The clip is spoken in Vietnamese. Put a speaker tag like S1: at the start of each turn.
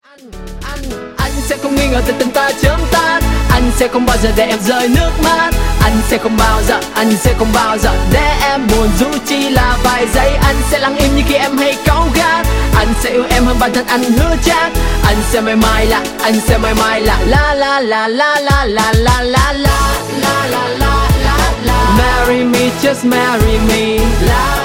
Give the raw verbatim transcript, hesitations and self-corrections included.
S1: Anh, anh sẽ không nghi ngờ từ tình ta chớm tan. Anh sẽ không bao giờ để em rơi nước mắt. Anh sẽ không bao giờ, anh sẽ không bao giờ để em buồn dù chỉ là vài giây. Anh sẽ lặng im như khi em hay cáu gắt. Anh sẽ yêu em hơn bản thân anh hứa chắc. Anh sẽ mãi mãi là, anh sẽ mãi mãi là la la la la la la la la la la la la la la. Marry me, just marry me. La